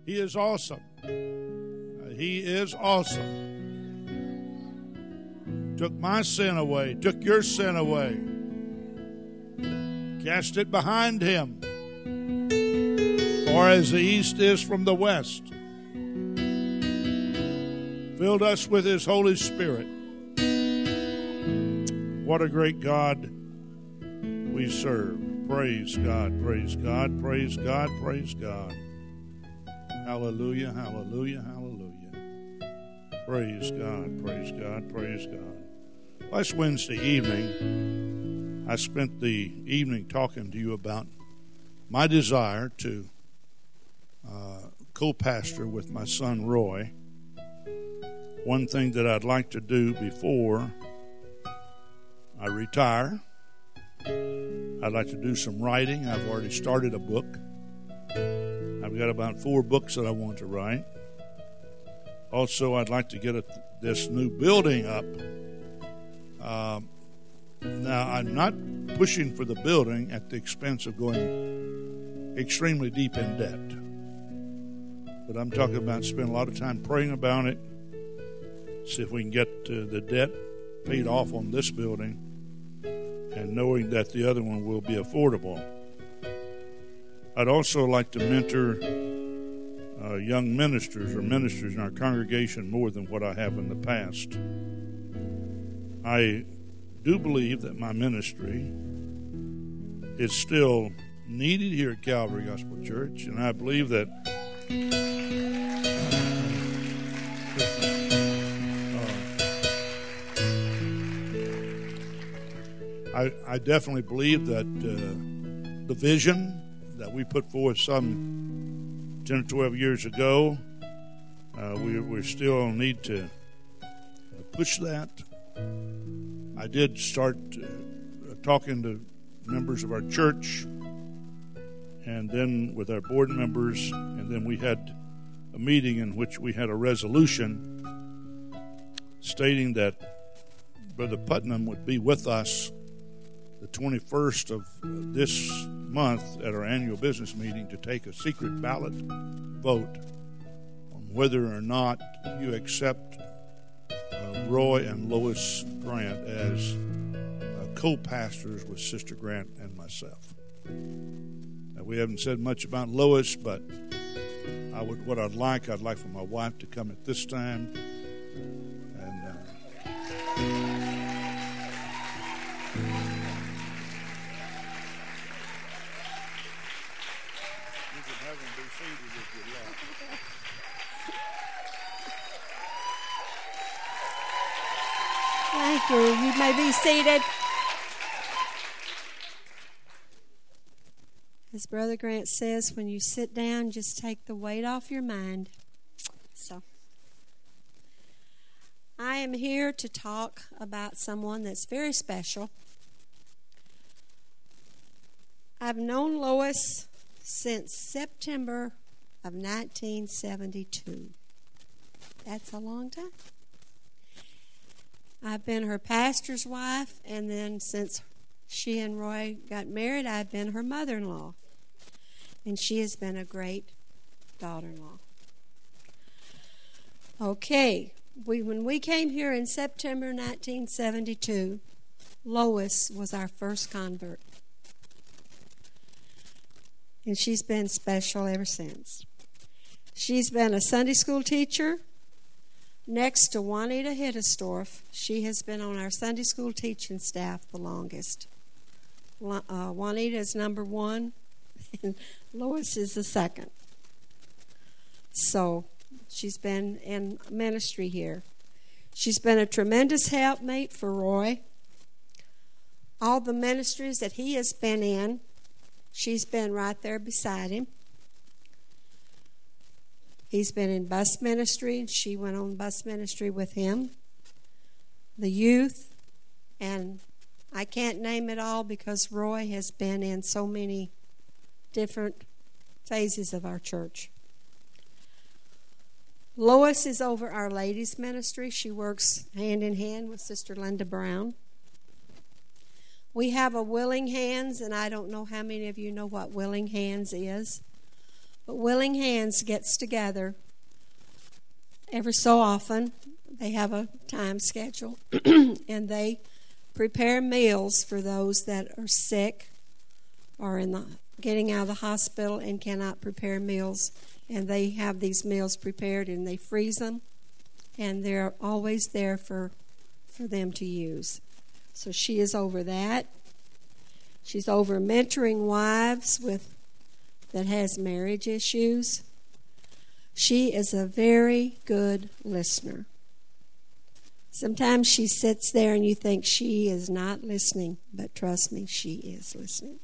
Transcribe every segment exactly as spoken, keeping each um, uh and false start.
He is awesome. Uh, he is awesome. Took my sin away, took your sin away. Cast it behind him. Far as the east is from the west. Filled us with his Holy Spirit. What a great God we serve. Praise God, praise God, praise God, praise God. Hallelujah, hallelujah, hallelujah. Praise God, praise God, praise God. Last Wednesday evening, I spent the evening talking to you about my desire to uh, co-pastor with my son Roy. One thing that I'd like to do before I retire, I'd like to do some writing. I've already started a book. I've got about four books that I want to write. Also, I'd like to get a, this new building up. Uh, now, I'm not pushing for the building at the expense of going extremely deep in debt. But I'm talking about spending a lot of time praying about it, see if we can get uh, the debt paid off on this building, and knowing that the other one will be affordable. I'd also like to mentor uh, young ministers or ministers in our congregation more than what I have in the past. I do believe that my ministry is still needed here at Calvary Gospel Church, and I believe that uh, I, I definitely believe that uh, the vision that we put forth some ten or twelve years ago, uh, we, we still need to push that. I did start uh, talking to members of our church, and then with our board members, and then we had a meeting in which we had a resolution stating that Brother Putnam would be with us the twenty-first of this month at our annual business meeting to take a secret ballot vote on whether or not you accept uh, Roy and Lois Grant as uh, co-pastors with Sister Grant and myself. Now, we haven't said much about Lois, but I would, what I'd like, I'd like for my wife to come at this time. And uh, Thank you. You may be seated. As Brother Grant says, when you sit down, just take the weight off your mind. So, I am here to talk about someone that's very special. I've known Lois since September of nineteen seventy-two. That's a long time. I've been her pastor's wife, and then since she and Roy got married, I've been her mother-in-law. And she has been a great daughter-in-law. Okay, we, when we came here in September nineteen seventy-two, Lois was our first convert. And she's been special ever since. She's been a Sunday school teacher. Next to Juanita Hiddesdorf, she has been on our Sunday school teaching staff the longest. Uh, Juanita is number one, and Lois is the second. So she's been in ministry here. She's been a tremendous helpmate for Roy. All the ministries that he has been in, she's been right there beside him. He's been in bus ministry. She went on bus ministry with him. The youth, and I can't name it all because Roy has been in so many different phases of our church. Lois is over our ladies' ministry. She works hand in hand with Sister Linda Brown. We have a Willing Hands, and I don't know how many of you know what Willing Hands is. But Willing Hands gets together every so often. They have a time schedule, and they prepare meals for those that are sick or in the getting out of the hospital and cannot prepare meals. And they have these meals prepared, and they freeze them, and they're always there for for them to use. So she is over that. She's over mentoring wives with that has marriage issues. She is a very good listener. Sometimes she sits there and you think she is not listening, but trust me, she is listening.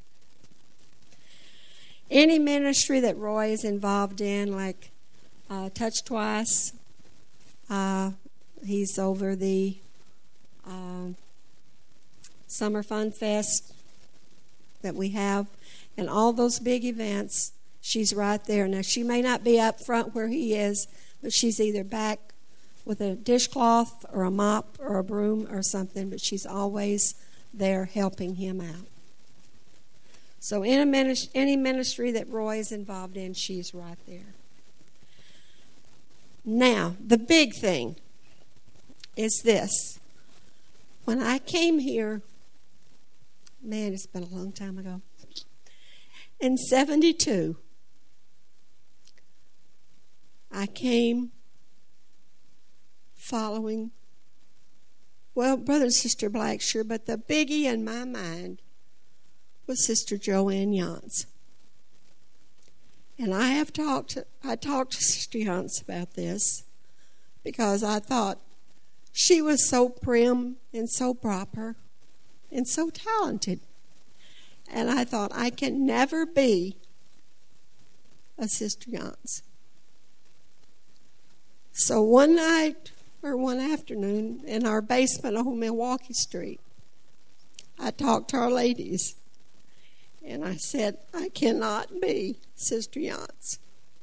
Any ministry that Roy is involved in, like uh, Touch Twice, uh, he's over the uh, Summer Fun Fest that we have, and all those big events, she's right there. Now, she may not be up front where he is, but she's either back with a dishcloth or a mop or a broom or something, but she's always there helping him out. So in a ministry, any ministry that Roy is involved in, she's right there. Now, the big thing is this. When I came here, man, it's been a long time ago, in seventy-two, I came following, well, Brother and Sister Black, sure, but the biggie in my mind was Sister Joanne Yance. And I have talked to, I talked to Sister Yance about this because I thought she was so prim and so proper and so talented. And I thought, I can never be a Sister Yance. So one night or one afternoon in our basement on Milwaukee Street, I talked to our ladies. And I said, I cannot be Sister Yance.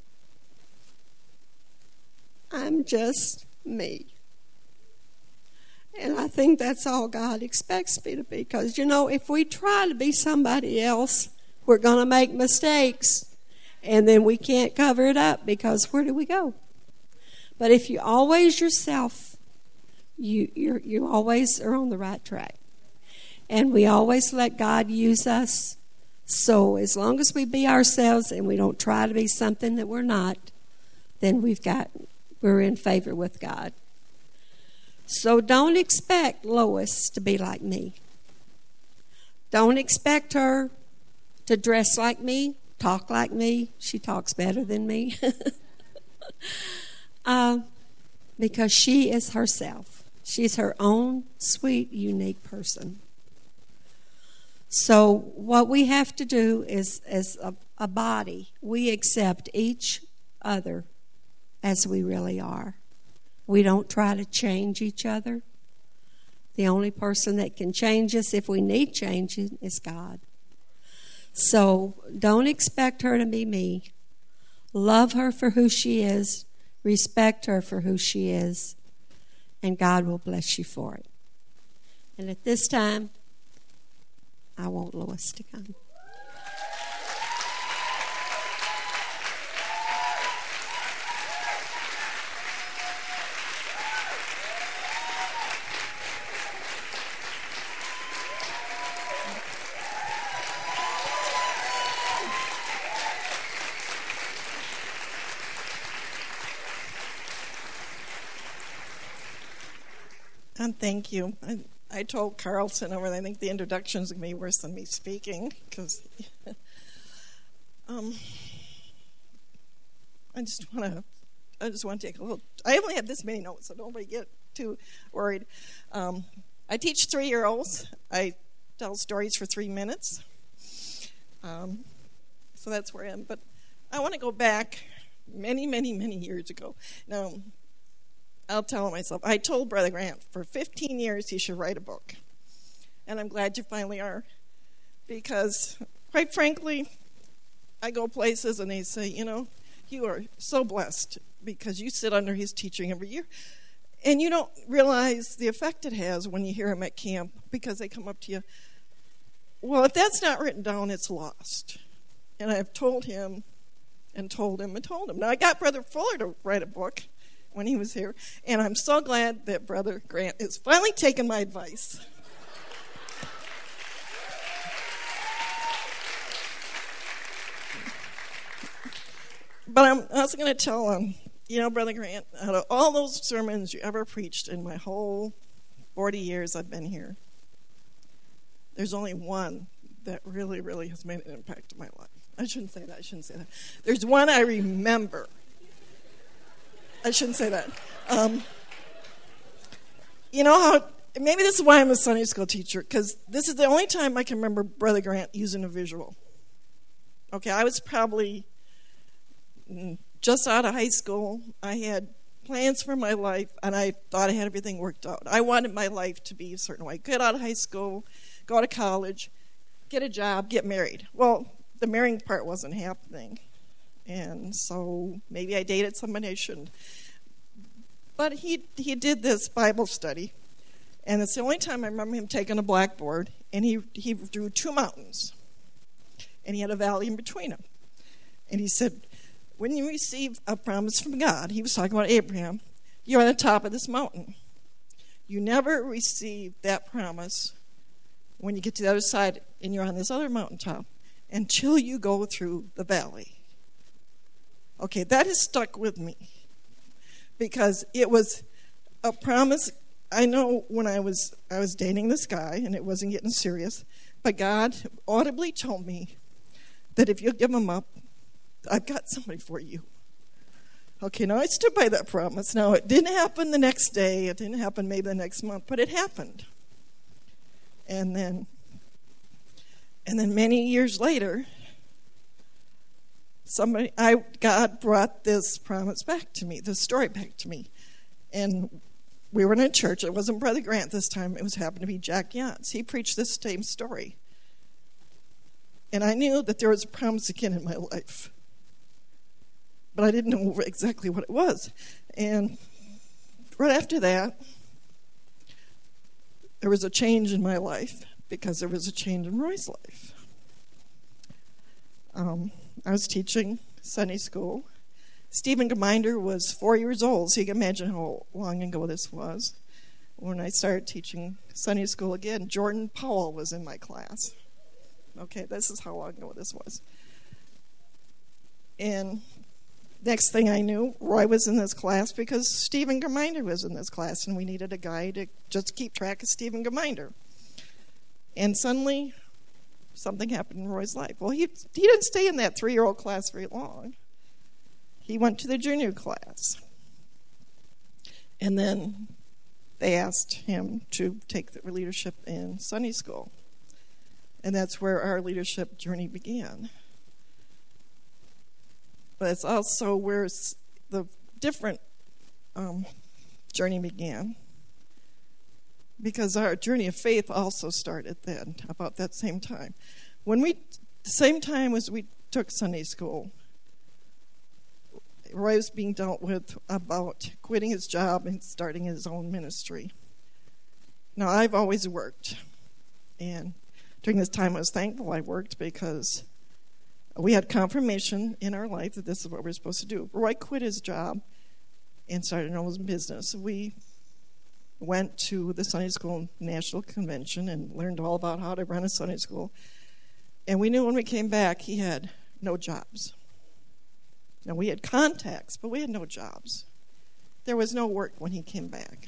I'm just me. And I think that's all God expects me to be. Because, you know, if we try to be somebody else, we're going to make mistakes. And then we can't cover it up because where do we go? But if you always yourself, you you're, you always are on the right track. And we always let God use us. So as long as we be ourselves and we don't try to be something that we're not, then we've got we're in favor with God. So don't expect Lois to be like me. Don't expect her to dress like me, talk like me. She talks better than me. uh, because she is herself. She's her own sweet, unique person. So what we have to do is, as a, a body, we accept each other as we really are. We don't try to change each other. The only person that can change us if we need changing is God. So don't expect her to be me. Love her for who she is. Respect her for who she is. And God will bless you for it. And at this time, I want Lois to come. And thank you. I, I told Carlson over there, I think the introduction's going to be worse than me speaking, because um, I just want to I just want to take a little, I only have this many notes, so nobody get too worried. Um, I teach three-year-olds. I tell stories for three minutes. Um, so that's where I am. But I want to go back many, many, many years ago. Now, I'll tell myself, I told Brother Grant for fifteen years he should write a book. And I'm glad you finally are. Because, quite frankly, I go places and they say, you know, you are so blessed because you sit under his teaching every year. And you don't realize the effect it has when you hear him at camp because they come up to you. Well, if that's not written down, it's lost. And I've told him and told him and told him. Now, I got Brother Fuller to write a book when he was here, and I'm so glad that Brother Grant is finally taking my advice. But I'm also going to tell him, you know, Brother Grant, out of all those sermons you ever preached in my whole forty years I've been here, there's only one that really, really has made an impact on my life. I shouldn't say that. I shouldn't say that. There's one I remember. I shouldn't say that. Um, you know how, maybe this is why I'm a Sunday school teacher, because this is the only time I can remember Brother Grant using a visual. Okay, I was probably just out of high school. I had plans for my life, and I thought I had everything worked out. I wanted my life to be a certain way. Get out of high school, go to college, get a job, get married. Well, the marrying part wasn't happening, and so maybe I dated somebody I shouldn't. But he he did this Bible study, and it's the only time I remember him taking a blackboard, and he, he drew two mountains, and he had a valley in between them. And he said, when you receive a promise from God, he was talking about Abraham, you're on the top of this mountain. You never receive that promise when you get to the other side and you're on this other mountaintop until you go through the valley. Okay, that has stuck with me because it was a promise. I know when I was I was dating this guy and it wasn't getting serious, but God audibly told me that if you give him up, I've got somebody for you. Okay, now I stood by that promise. Now, it didn't happen the next day. It didn't happen maybe the next month, but it happened. And then, and then many years later, somebody, I, God brought this promise back to me, this story back to me. And we were in a church. It wasn't Brother Grant this time. It was happened to be Jack Yance. He preached this same story. And I knew that there was a promise again in my life. But I didn't know exactly what it was. And right after that, there was a change in my life because there was a change in Roy's life. Um, I was teaching Sunday school. Stephen Geminder was four years old, so you can imagine how long ago this was. When I started teaching Sunday school again, Jordan Powell was in my class. Okay, this is how long ago this was. And next thing I knew, Roy was in this class because Stephen Geminder was in this class, and we needed a guy to just keep track of Stephen Geminder. And suddenly, something happened in Roy's life. Well, he he didn't stay in that three-year-old class very long. He went to the junior class. And then they asked him to take the leadership in Sunday school. And that's where our leadership journey began. But it's also where the different um, journey began. Because our journey of faith also started then, about that same time. When we, the same time as we took Sunday school, Roy was being dealt with about quitting his job and starting his own ministry. Now, I've always worked. And during this time, I was thankful I worked because we had confirmation in our life that this is what we're supposed to do. Roy quit his job and started his own business. We went to the Sunday School National Convention and learned all about how to run a Sunday school. And we knew when we came back, he had no jobs. Now, we had contacts, but we had no jobs. There was no work when he came back.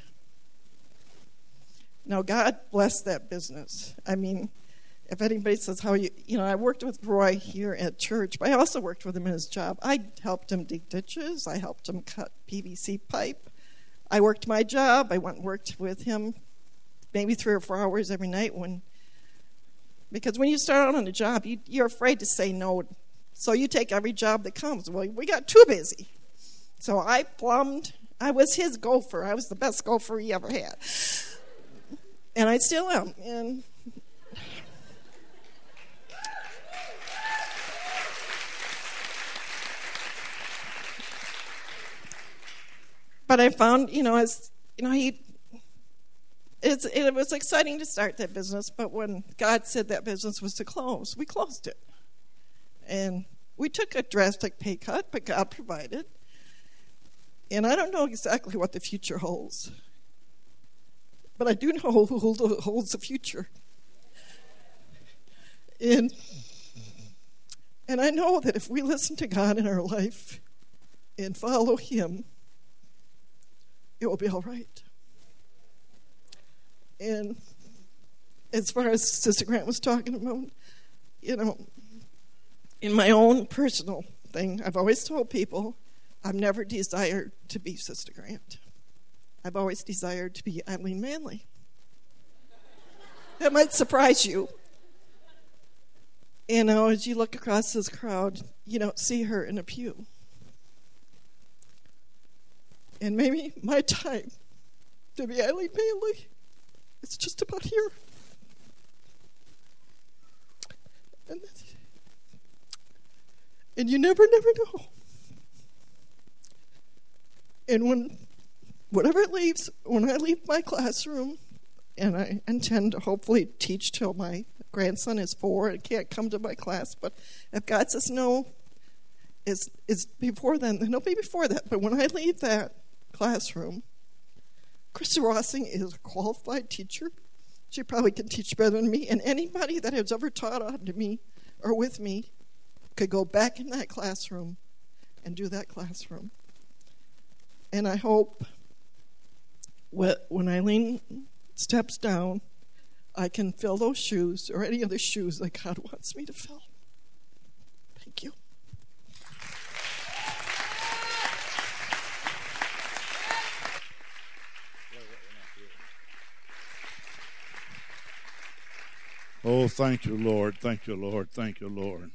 Now, God blessed that business. I mean, if anybody says how you, you know, I worked with Roy here at church, but I also worked with him in his job. I helped him dig ditches. I helped him cut P V C pipe. I worked my job. I went and worked with him maybe three or four hours every night when, because when you start out on a job, you, you're afraid to say no. So you take every job that comes. Well, we got too busy. So I plumbed. I was his gopher. I was the best gopher he ever had. And I still am. And But I found, you know, as you know, he. It's it was exciting to start that business, but when God said that business was to close, we closed it. And We took a drastic pay cut, but God provided. And I don't know exactly what the future holds. But I do know who holds the future. And, and I know that if we listen to God in our life and follow Him, it will be all right. And as far as Sister Grant was talking about, you know, in my own personal thing, I've always told people I've never desired to be Sister Grant. I've always desired to be Eileen Manley. That might surprise you. You know, as you look across this crowd, you don't see her in a pew. And maybe my time to be Eileen Manley is just about here. And, and you never, never know. And when, whatever it leaves, when I leave my classroom, and I intend to hopefully teach till my grandson is four and can't come to my class, but if God says no, it's, it's before then, then it'll be before that. But when I leave that classroom, Krista Rossing is a qualified teacher. She probably can teach better than me, and anybody that has ever taught under me or with me could go back in that classroom and do that classroom. And I hope when Eileen steps down, I can fill those shoes or any other shoes that God wants me to fill. Thank you. Oh, thank you, Lord. Thank you, Lord. Thank you, Lord.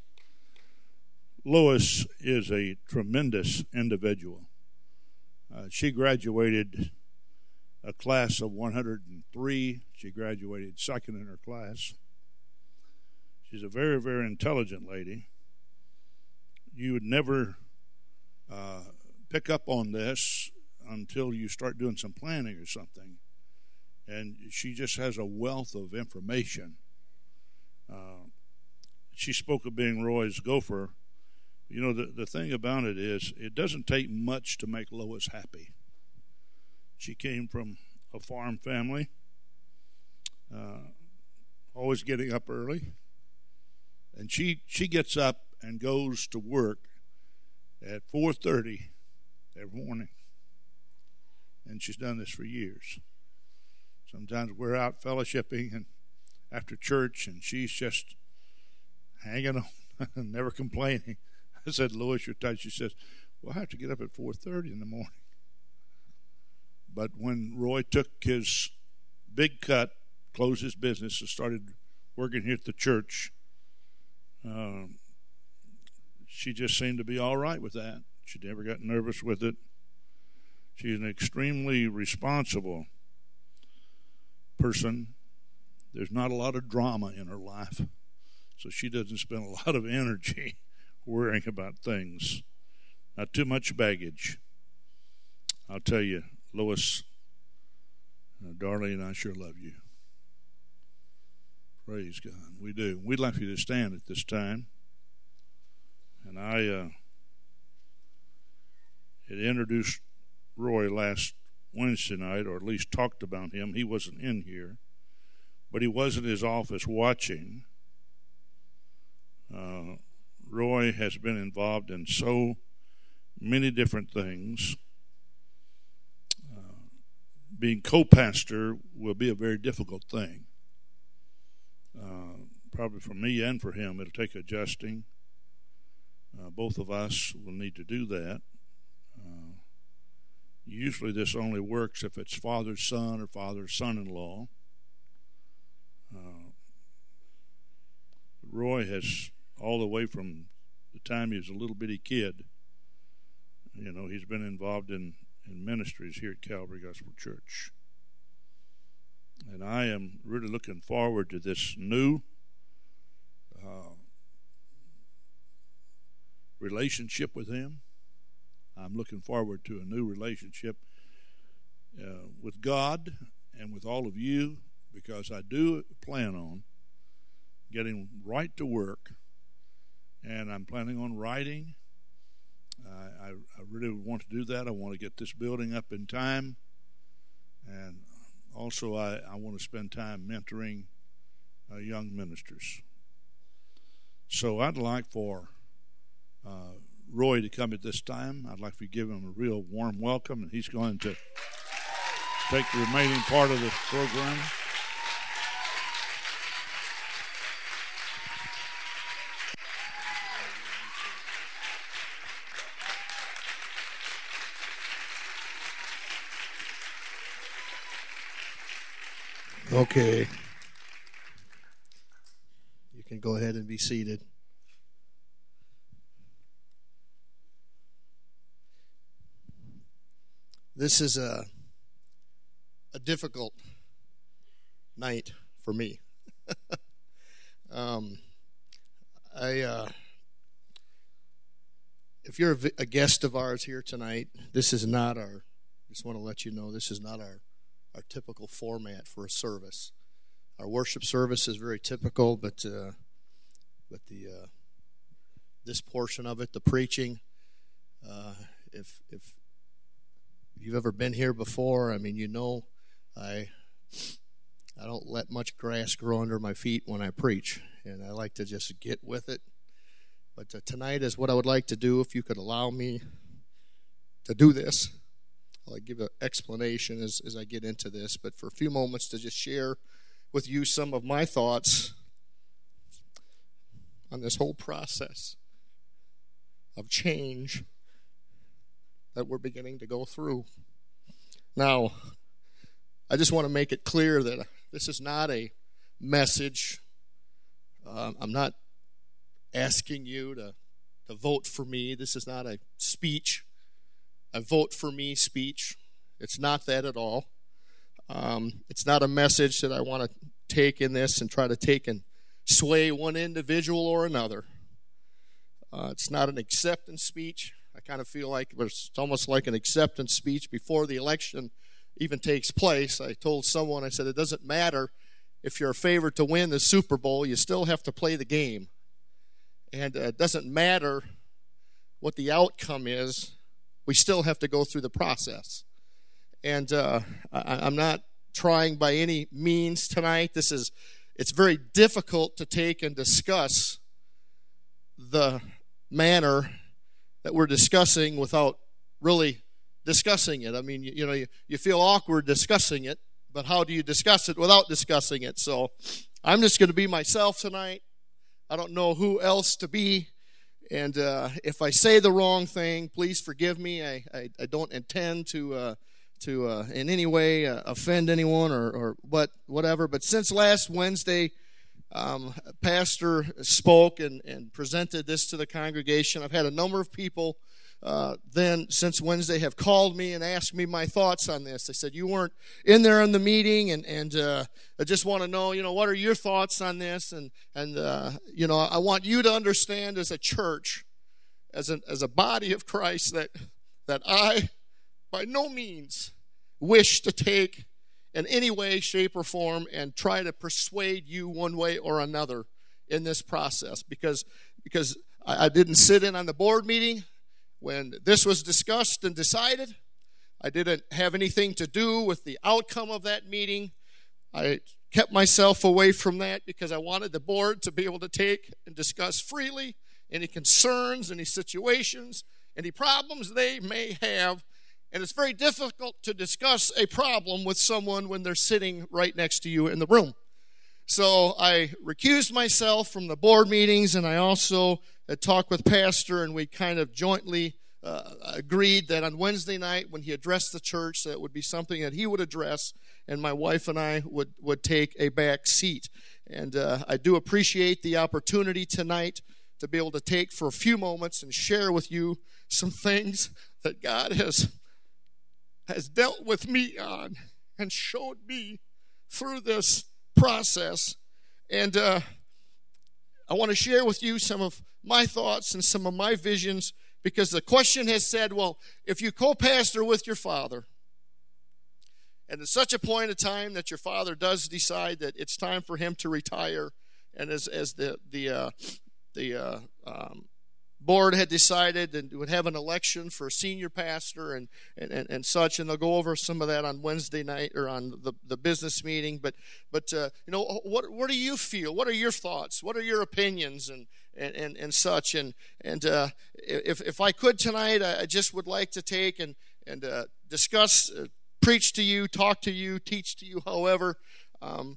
Lois is a tremendous individual. Uh, she graduated a class of one hundred three. She graduated second in her class. She's a very, very intelligent lady. You would never uh, pick up on this until you start doing some planning or something. And she just has a wealth of information. Uh, she spoke of being Roy's gopher. You know, the, the thing about it is, it doesn't take much to make Lois happy. She came from a farm family, uh, always getting up early. And she, she gets up and goes to work at four thirty every morning. And she's done this for years. Sometimes we're out fellowshipping and after church, and she's just hanging on, never complaining. I said, Lois, you're tired. She says, well, I have to get up at four thirty in the morning. But when Roy took his big cut, closed his business, and started working here at the church, uh, she just seemed to be all right with that. She never got nervous with it. She's an extremely responsible person. There's not a lot of drama in her life, so she doesn't spend a lot of energy worrying about things. Not too much baggage. I'll tell you, Lois, uh, Darlene, I sure love you. Praise God. We do. We'd like you to stand at this time. And I uh, had introduced Roy last Wednesday night, or at least talked about him. He wasn't in here, but he was in his office watching. Uh, Roy has been involved in so many different things. Uh, being co-pastor will be a very difficult thing. Uh, probably for me and for him, it'll take adjusting. Uh, both of us will need to do that. Uh, usually this only works if it's father's son or father's son-in-law. Uh, Roy has, all the way from the time he was a little bitty kid, you know, he's been involved in, in ministries here at Calvary Gospel Church. And I am really looking forward to this new uh, relationship with him. I'm looking forward to a new relationship uh, with God and with all of you, because I do plan on getting right to work and I'm planning on writing. Uh, I, I really want to do that. I want to get this building up in time, and also I, I want to spend time mentoring uh, young ministers. So I'd like for uh, Roy to come at this time. I'd like to give him a real warm welcome, and he's going to take the remaining part of this program. Okay. You can go ahead and be seated. This is a a difficult night for me. um, I, uh, if you're a, a guest of ours here tonight, this is not our. Just want to let you know this is not our our typical format for a service. Our worship service is very typical, but uh, but the uh, this portion of it, the preaching, uh, if if you've ever been here before, I mean, you know, I I don't let much grass grow under my feet when I preach, and I like to just get with it. But uh, tonight is what I would like to do, if you could allow me to do this. I'll give an explanation as, as I get into this, but for a few moments to just share with you some of my thoughts on this whole process of change that we're beginning to go through. Now, I just want to make it clear that this is not a message. Uh, I'm not asking you to, to vote for me. This is not a speech. A vote for me speech. It's not that at all. Um, it's not a message that I want to take in this and try to take and sway one individual or another. Uh, it's not an acceptance speech. I kind of feel like it's almost like an acceptance speech before the election even takes place. I told someone, I said, it doesn't matter if you're a favorite to win the Super Bowl, you still have to play the game. And uh, it doesn't matter what the outcome is, we still have to go through the process. And uh, I, I'm not trying by any means tonight. This is, it's very difficult to take and discuss the manner that we're discussing without really discussing it. I mean, you, you know, you, you feel awkward discussing it, but how do you discuss it without discussing it? So I'm just going to be myself tonight. I don't know who else to be. And uh, if I say the wrong thing, please forgive me. I, I, I don't intend to uh, to uh, in any way uh, offend anyone or, or what whatever. But since last Wednesday, um, Pastor spoke and, and presented this to the congregation, I've had a number of people uh, then since Wednesday have called me and asked me my thoughts on this. They said, you weren't in there in the meeting, and, and uh, I just want to know, you know, what are your thoughts on this? And, and uh, you know, I want you to understand as a church, as a, as a body of Christ, that, that I, by no means, wish to take in any way, shape, or form and try to persuade you one way or another in this process. Because, because I, I didn't sit in on the board meeting when this was discussed and decided. I didn't have anything to do with the outcome of that meeting. I kept myself away from that because I wanted the board to be able to take and discuss freely any concerns, any situations, any problems they may have. And it's very difficult to discuss a problem with someone when they're sitting right next to you in the room. So I recused myself from the board meetings, and I also had talked with Pastor, and we kind of jointly uh, agreed that on Wednesday night when he addressed the church, that would be something that he would address, and my wife and I would, would take a back seat. And uh, I do appreciate the opportunity tonight to be able to take for a few moments and share with you some things that God has, has dealt with me on and showed me through this process. And uh, I want to share with you some of my thoughts and some of my visions, because the question has said, well, if you co-pastor with your father, and at such a point of time that your father does decide that it's time for him to retire, and as as the the uh, the uh, um, board had decided and would have an election for a senior pastor and, and, and, and such, and they'll go over some of that on Wednesday night or on the, the business meeting. But but uh, you know, what what do you feel? What are your thoughts? What are your opinions and and, and, and such? And and uh, if if I could tonight, I just would like to take and and uh, discuss, uh, preach to you, talk to you, teach to you, however, um,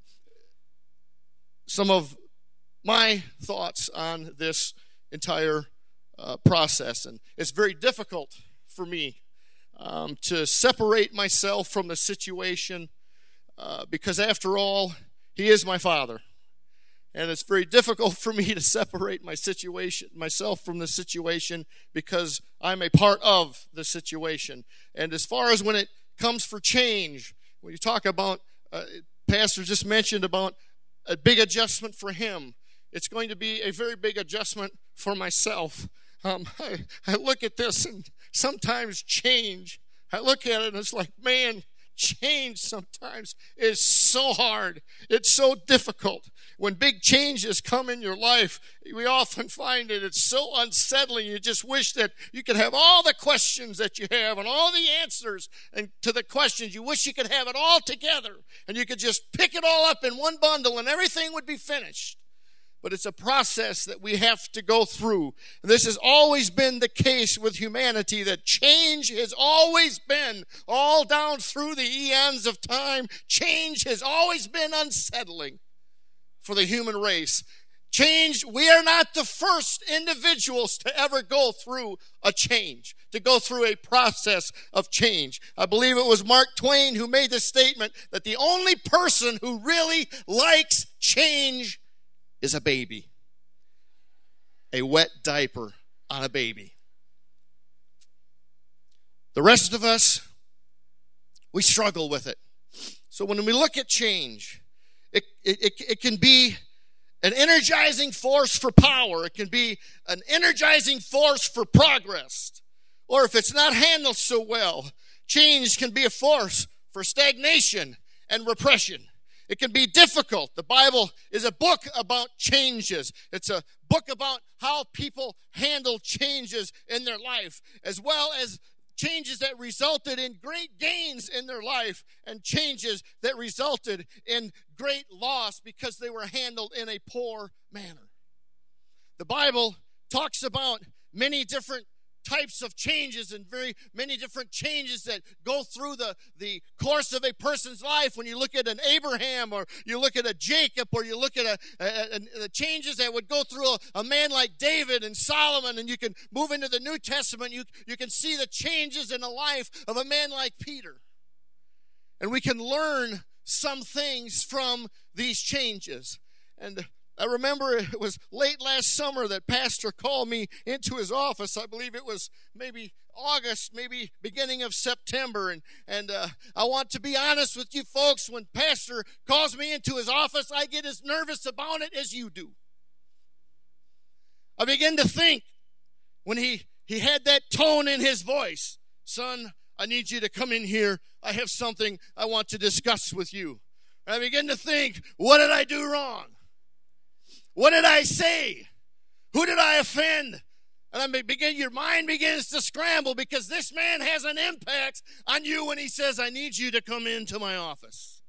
some of my thoughts on this entire uh, process. And it's very difficult for me um, to separate myself from the situation uh, because, after all, he is my father. And it's very difficult for me to separate my situation, myself from the situation, because I'm a part of the situation. And as far as when it comes for change, when you talk about, uh, Pastor just mentioned about a big adjustment for him, it's going to be a very big adjustment for myself. Um, I, I look at this, and sometimes change, I look at it and it's like, man, change sometimes is so hard. It's so difficult. When big changes come in your life, we often find that it's so unsettling. You just wish that you could have all the questions that you have and all the answers and to the questions. You wish you could have it all together and you could just pick it all up in one bundle and everything would be finished. But it's a process that we have to go through. And this has always been the case with humanity, that change has always been, all down through the eons of time, change has always been unsettling for the human race. Change, we are not the first individuals to ever go through a change, to go through a process of change. I believe it was Mark Twain who made the statement that the only person who really likes change is a baby. A wet diaper on a baby. The rest of us, we struggle with it. So when we look at change, it, it, it, it can be an energizing force for power. It can be an energizing force for progress. Or if it's not handled so well, change can be a force for stagnation and repression. It can be difficult. The Bible is a book about changes. It's a book about how people handle changes in their life, as well as changes that resulted in great gains in their life and changes that resulted in great loss because they were handled in a poor manner. The Bible talks about many different types of changes and very many different changes that go through the, the course of a person's life. When you look at an Abraham or you look at a Jacob or you look at a, a, a, the changes that would go through a, a man like David and Solomon, and you can move into the New Testament, you, you can see the changes in the life of a man like Peter. And we can learn some things from these changes. And I remember it was late last summer that Pastor called me into his office. I believe it was maybe August, maybe beginning of September. And, and uh, I want to be honest with you folks, when Pastor calls me into his office, I get as nervous about it as you do. I begin to think when he, he had that tone in his voice, son, I need you to come in here. I have something I want to discuss with you. And I begin to think, what did I do wrong? What did I say? Who did I offend? And I begin, your mind begins to scramble because this man has an impact on you when he says, I need you to come into my office.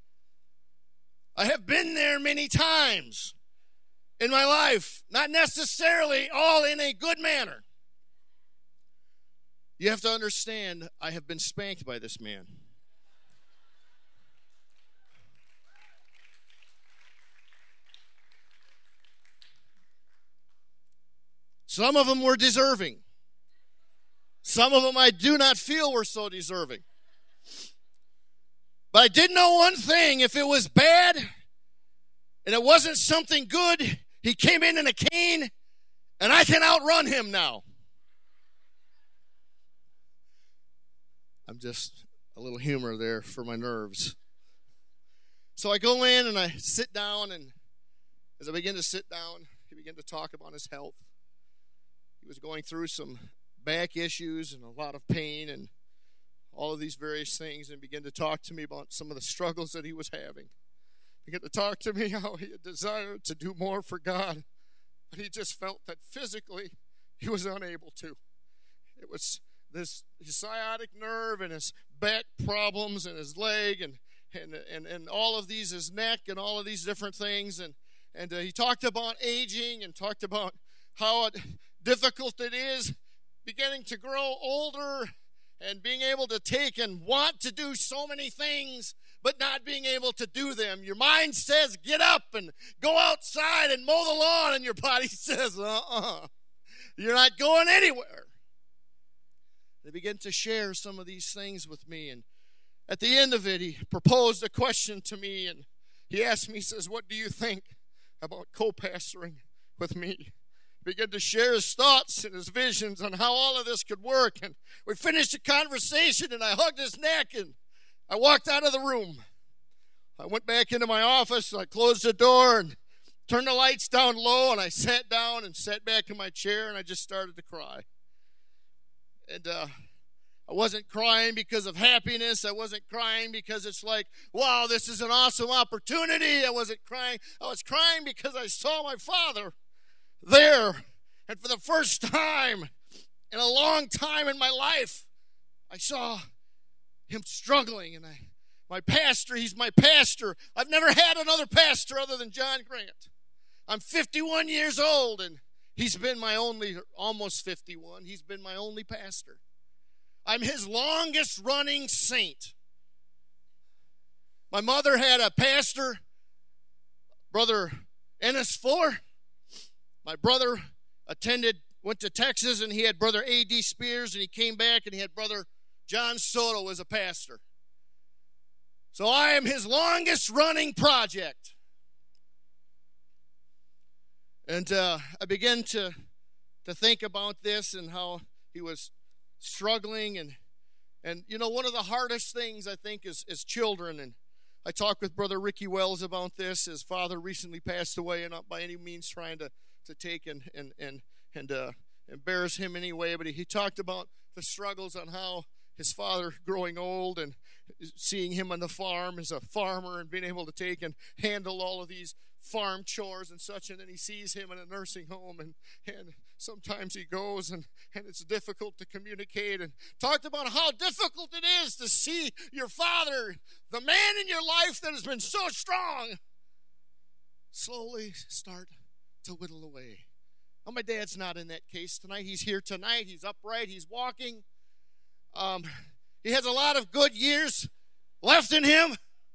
I have been there many times in my life, not necessarily all in a good manner. You have to understand, I have been spanked by this man. Some of them were deserving. Some of them I do not feel were so deserving. But I did know one thing. If it was bad and it wasn't something good, he came in in a cane and I can outrun him now. I'm just a little humor there for my nerves. So I go in and I sit down, and as I begin to sit down, he began to talk about his health. He was going through some back issues and a lot of pain and all of these various things, and began to talk to me about some of the struggles that he was having. He began to talk to me how he had desired to do more for God but he just felt that physically he was unable to. It was this his sciatic nerve and his back problems and his leg and and and, and all of these, his neck and all of these different things. And, and uh, he talked about aging and talked about how it, difficult it is beginning to grow older and being able to take and want to do so many things, but not being able to do them. Your mind says, get up and go outside and mow the lawn, and your body says, uh-uh, you're not going anywhere. They began to share some of these things with me, and at the end of it, he proposed a question to me, and he asked me, he says, what do you think about co-pastoring with me? He began to share his thoughts and his visions on how all of this could work, and we finished the conversation, and I hugged his neck, and I walked out of the room. I went back into my office, I closed the door, and turned the lights down low, and I sat down and sat back in my chair, and I just started to cry. And uh, I wasn't crying because of happiness. I wasn't crying because it's like, wow, this is an awesome opportunity. I wasn't crying. I was crying because I saw my father there. And for the first time in a long time in my life, I saw him struggling. And I, my pastor, he's my pastor. I've never had another pastor other than John Grant. I'm fifty-one years old, and he's been my only, almost fifty-one, he's been my only pastor. I'm his longest running saint. My mother had a pastor, Brother Ennis Fuller. My brother attended, went to Texas, and he had Brother A D Spears, and he came back, and he had Brother John Soto as a pastor. So I am his longest running project. And uh, I began to, to think about this and how he was struggling. And, and you know, one of the hardest things, I think, is, is children. And I talked with Brother Ricky Wells about this. His father recently passed away, and not by any means trying to, to take and, and, and, and uh, embarrass him anyway. But he, he talked about the struggles on how his father growing old and seeing him on the farm as a farmer and being able to take and handle all of these farm chores and such, and then he sees him in a nursing home, and, and sometimes he goes and, and it's difficult to communicate, and talked about how difficult it is to see your father, the man in your life that has been so strong, slowly start to whittle away. Well, my dad's not in that case tonight. He's here tonight. He's upright. He's walking. Um, he has a lot of good years left in him.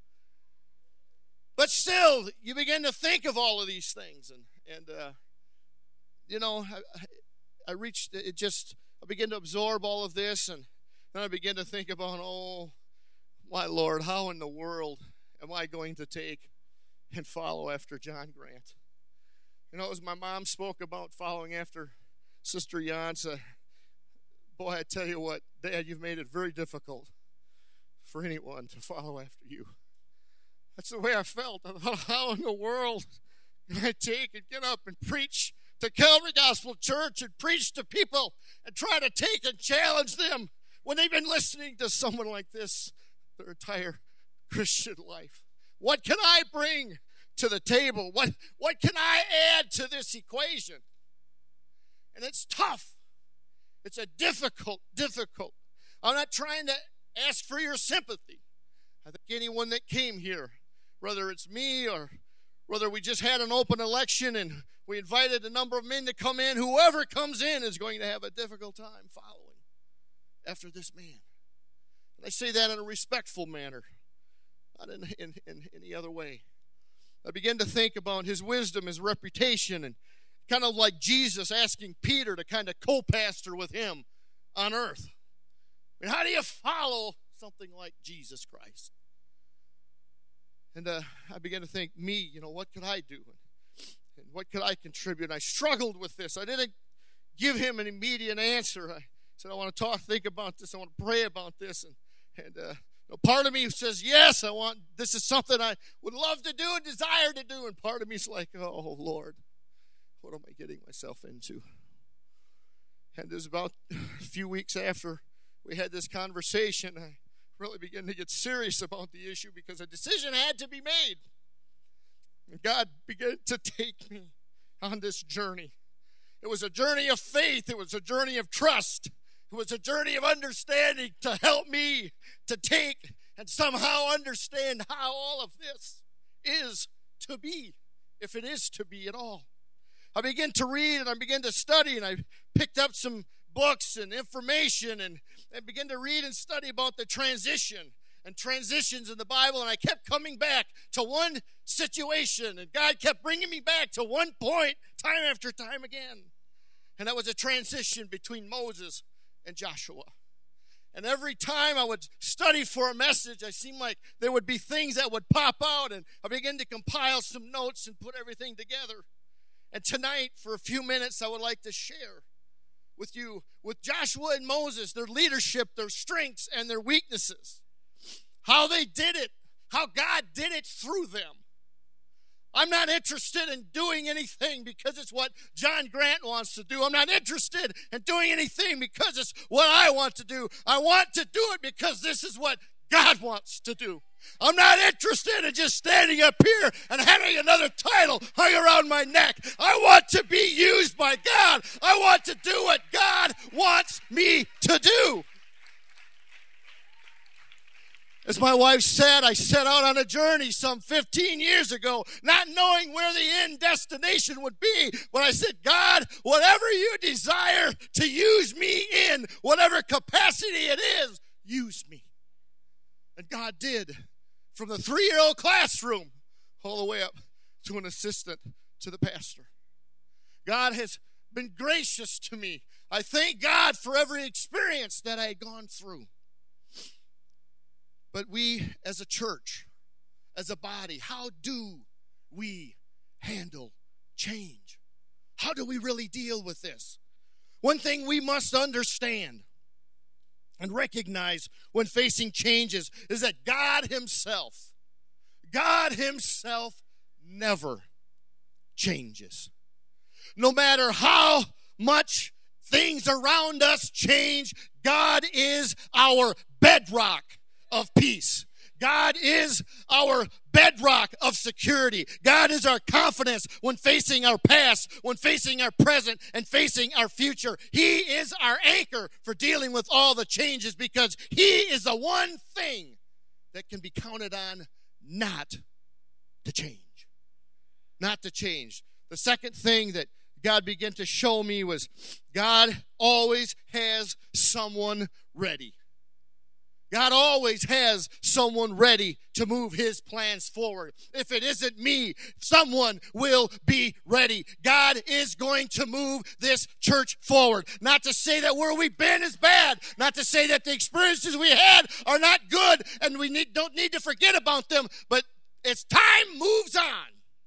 But still, you begin to think of all of these things. And, and uh, you know, I, I reached, it just, I began to absorb all of this. And then I began to think about, oh, my Lord, how in the world am I going to take and follow after John Grant? You know, as my mom spoke about following after Sister Jans, uh, boy, I tell you what, Dad, you've made it very difficult for anyone to follow after you. That's the way I felt. I thought, how in the world can I take and get up and preach to Calvary Gospel Church and preach to people and try to take and challenge them when they've been listening to someone like this their entire Christian life? What can I bring to the table? What, what can I add to this equation? And it's tough. It's a difficult, difficult. I'm not trying to ask for your sympathy. I think anyone that came here, whether it's me or whether we just had an open election and we invited a number of men to come in, whoever comes in is going to have a difficult time following after this man. And I say that in a respectful manner, not in, in, in any other way. I began to think about his wisdom, his reputation, and kind of like Jesus asking Peter to kind of co-pastor with him on earth. I mean, how do you follow something like Jesus Christ? And uh, I began to think, me, you know, what could I do? And what could I contribute? And I struggled with this. I didn't give him an immediate answer. I said, I want to talk, think about this. I want to pray about this. And, and uh, you know, part of me says, yes, I want, this is something I would love to do and desire to do. And part of me is like, oh, Lord, what am I getting myself into? And it was about a few weeks after we had this conversation, I really began to get serious about the issue because a decision had to be made. And God began to take me on this journey. It was a journey of faith. It was a journey of trust. It was a journey of understanding to help me to take and somehow understand how all of this is to be, if it is to be at all. I began to read and I began to study, and I picked up some books and information, and I began to read and study about the transition and transitions in the Bible, and I kept coming back to one situation, and God kept bringing me back to one point time after time again. And that was a transition between Moses and Joshua. And every time I would study for a message, I seemed like there would be things that would pop out, and I began to compile some notes and put everything together. And tonight, for a few minutes, I would like to share with you, with Joshua and Moses, their leadership, their strengths, and their weaknesses. How they did it, how God did it through them. I'm not interested in doing anything because it's what John Grant wants to do. I'm not interested in doing anything because it's what I want to do. I want to do it because this is what God wants to do. I'm not interested in just standing up here and having another title hung around my neck. I want to be used by God. I want to do what God wants me to do. As my wife said, I set out on a journey some fifteen years ago, not knowing where the end destination would be. But I said, God, whatever you desire to use me in, whatever capacity it is, use me. And God did. From the three-year-old classroom all the way up to an assistant to the pastor. God has been gracious to me. I thank God for every experience that I had gone through. But we as a church, as a body, how do we handle change? How do we really deal with this? One thing we must understand and recognize when facing changes is that God himself, God himself never changes. No matter how much things around us change, God is our bedrock of peace. God is our bedrock of security. God is our confidence when facing our past, when facing our present, and facing our future. He is our anchor for dealing with all the changes because he is the one thing that can be counted on not to change. Not to change. The second thing that God began to show me was God always has someone ready. God always has someone ready to move his plans forward. If it isn't me, someone will be ready. God is going to move this church forward. Not to say that where we've been is bad. Not to say that the experiences we had are not good and we need, don't need to forget about them. But as time moves on,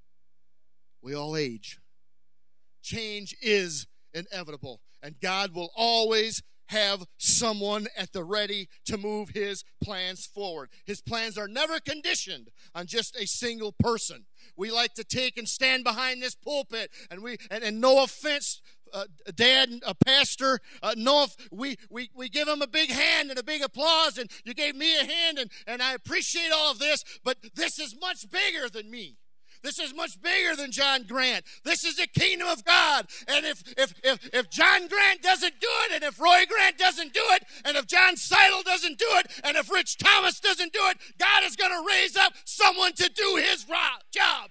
we all age. Change is inevitable. And God will always have someone at the ready to move his plans forward. His plans are never conditioned on just a single person. We like to take and stand behind this pulpit, and we and, and no offense, uh, Dad, a pastor, uh, no, if we, we we give him a big hand and a big applause, and you gave me a hand, and, and I appreciate all of this, but this is much bigger than me. This is much bigger than John Grant. This is the kingdom of God. And if if if if John Grant doesn't do it, and if Roy Grant doesn't do it, and if John Seidel doesn't do it, and if Rich Thomas doesn't do it, God is going to raise up someone to do his job.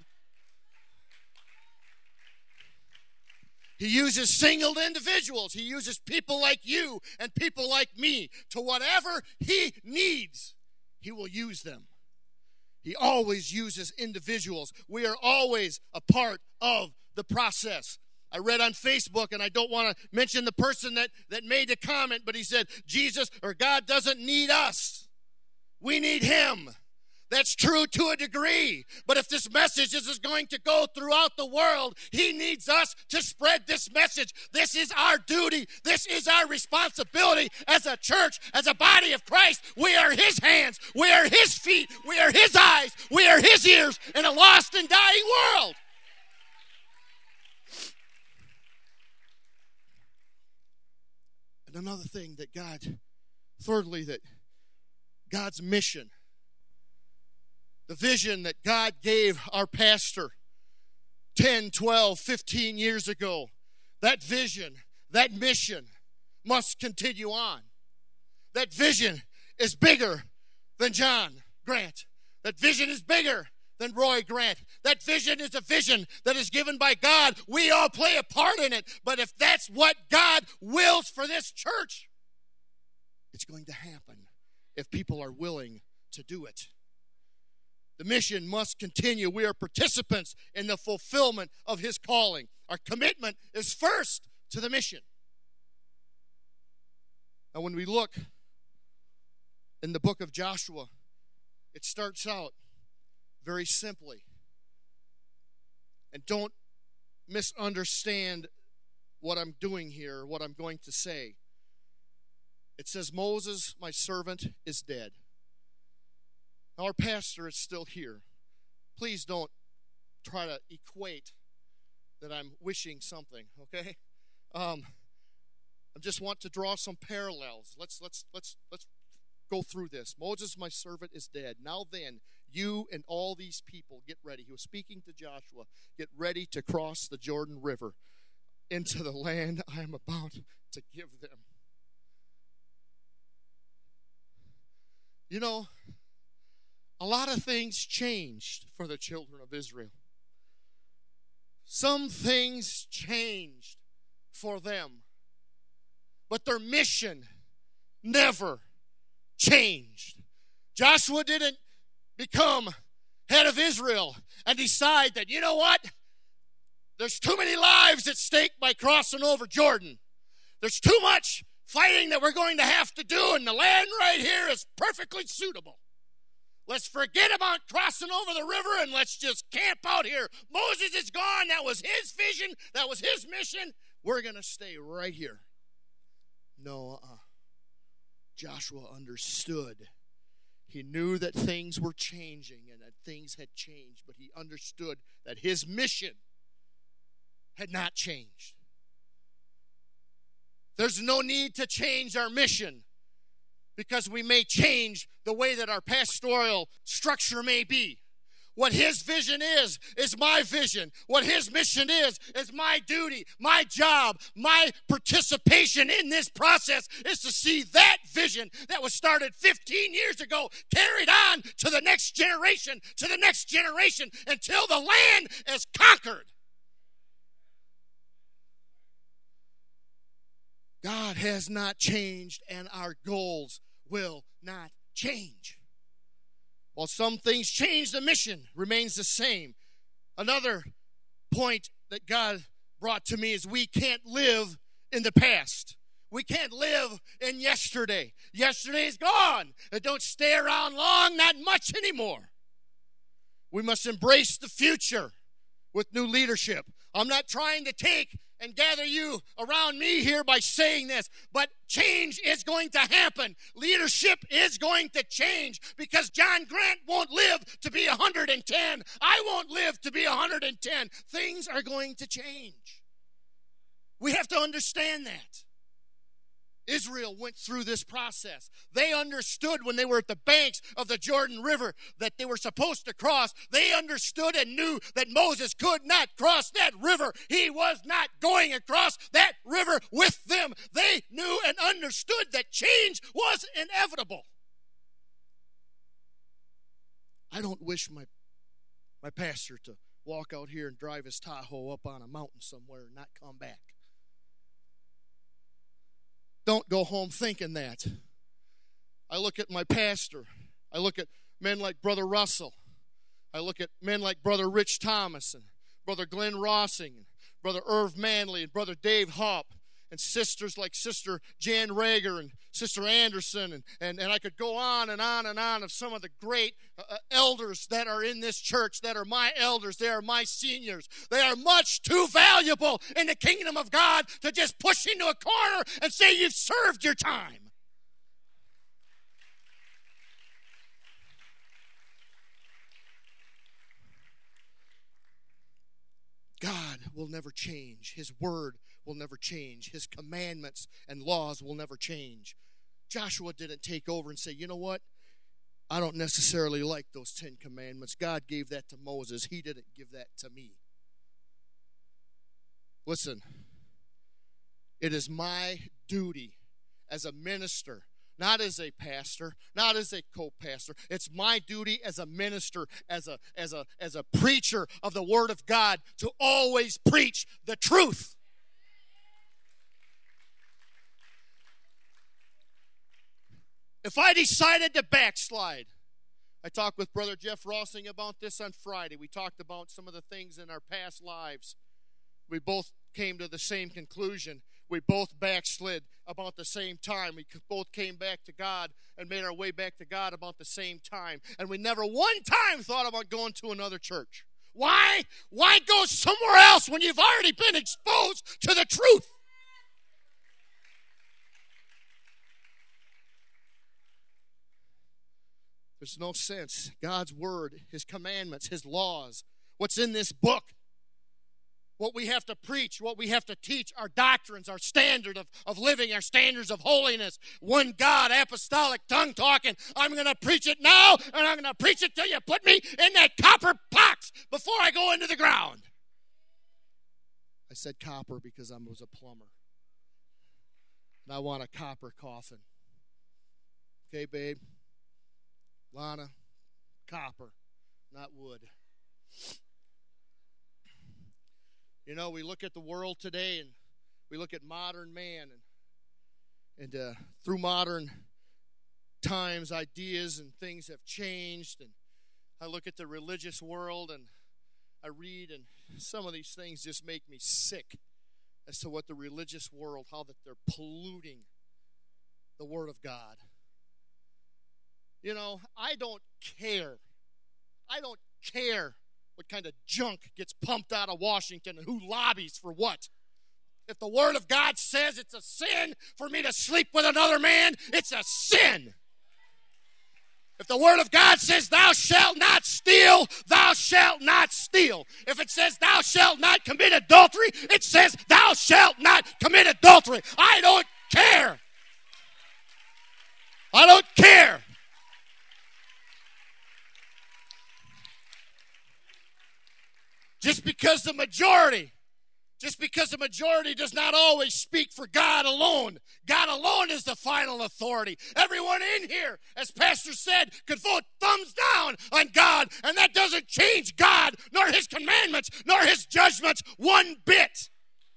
He uses singled individuals. He uses people like you and people like me to whatever he needs. He will use them. He always uses individuals. We are always a part of the process. I read on Facebook, and I don't want to mention the person that, that made the comment, but he said, Jesus or God doesn't need us. We need him. That's true to a degree. But if this message is going to go throughout the world, he needs us to spread this message. This is our duty. This is our responsibility as a church, as a body of Christ. We are his hands. We are his feet. We are his eyes. We are his ears in a lost and dying world. And another thing that God, thirdly, that God's mission, the vision that God gave our pastor ten, twelve, fifteen years ago. That vision, that mission must continue on. That vision is bigger than John Grant. That vision is bigger than Roy Grant. That vision is a vision that is given by God. We all play a part in it. But if that's what God wills for this church, it's going to happen if people are willing to do it. The mission must continue. We are participants in the fulfillment of His calling. Our commitment is first to the mission. Now, when we look in the book of Joshua, it starts out very simply. And don't misunderstand what I'm doing here, what I'm going to say. It says, Moses, my servant, is dead. Now, our pastor is still here. Please don't try to equate that I'm wishing something, okay? Um, I just want to draw some parallels. Let's let's let's let's go through this. Moses, my servant, is dead. Now then, you and all these people get ready. He was speaking to Joshua. Get ready to cross the Jordan River into the land I am about to give them. You know, a lot of things changed for the children of Israel. Some things changed for them. But their mission never changed. Joshua didn't become head of Israel and decide that, you know what? There's too many lives at stake by crossing over Jordan. There's too much fighting that we're going to have to do, and the land right here is perfectly suitable. Let's forget about crossing over the river and let's just camp out here. Moses is gone. That was his vision. That was his mission. We're going to stay right here. No, uh-uh. Joshua understood. He knew that things were changing and that things had changed, but he understood that his mission had not changed. There's no need to change our mission because we may change the way that our pastoral structure may be. What his vision is, is my vision. What his mission is, is my duty, my job, my participation in this process is to see that vision that was started fifteen years ago carried on to the next generation, to the next generation, until the land is conquered. God has not changed, and our goals will not change. While some things change, the mission remains the same. Another point that God brought to me is we can't live in the past. We can't live in yesterday. Yesterday is gone. It don't stay around long, not much anymore. We must embrace the future with new leadership. I'm not trying to take and gather you around me here by saying this, but change is going to happen. Leadership is going to change because John Grant won't live to be one hundred ten. I won't live to be one hundred ten. Things are going to change. We have to understand that. Israel went through this process. They understood when they were at the banks of the Jordan River that they were supposed to cross. They understood and knew that Moses could not cross that river. He was not going across that river with them. They knew and understood that change was inevitable. I don't wish my, my pastor to walk out here and drive his Tahoe up on a mountain somewhere and not come back. Don't go home thinking that. I look at my pastor. I look at men like Brother Russell. I look at men like Brother Rich Thomas and Brother Glenn Rossing and Brother Irv Manley and Brother Dave Hopp and sisters like Sister Jan Rager and Sister Anderson, and, and, and I could go on and on and on of some of the great uh, elders that are in this church, that are my elders, they are my seniors. They are much too valuable in the kingdom of God to just push into a corner and say you've served your time. God will never change. His word will never change. His commandments and laws will never change. Joshua didn't take over and say, you know what? I don't necessarily like those Ten Commandments. God gave that to Moses. He didn't give that to me. Listen, it is my duty as a minister, not as a pastor, not as a co-pastor. It's my duty as a minister, as a as a as a preacher of the Word of God, to always preach the truth. If I decided to backslide, I talked with Brother Jeff Rossing about this on Friday. We talked about some of the things in our past lives. We both came to the same conclusion. We both backslid about the same time. We both came back to God and made our way back to God about the same time. And we never one time thought about going to another church. Why? Why go somewhere else when you've already been exposed to the truth? There's no sense. God's word, his commandments, his laws, what's in this book, what we have to preach, what we have to teach, our doctrines, our standard of, of living, our standards of holiness, one God, apostolic, tongue-talking. I'm going to preach it now, and I'm going to preach it till you put me in that copper box before I go into the ground. I said copper because I was a plumber, and I want a copper coffin. Okay, babe? Lana, copper, not wood. You know, we look at the world today, and we look at modern man, and, and uh, through modern times, ideas and things have changed, and I look at the religious world, and I read, and some of these things just make me sick as to what the religious world, how that they're polluting the Word of God. You know, I don't care. I don't care what kind of junk gets pumped out of Washington and who lobbies for what. If the Word of God says it's a sin for me to sleep with another man, it's a sin. If the Word of God says thou shalt not steal, thou shalt not steal. If it says thou shalt not commit adultery, it says thou shalt not commit adultery. I don't care. I don't care. Just because the majority, just because the majority does not always speak for God alone. God alone is the final authority. Everyone in here, as Pastor said, could vote thumbs down on God, and that doesn't change God, nor his commandments, nor his judgments one bit.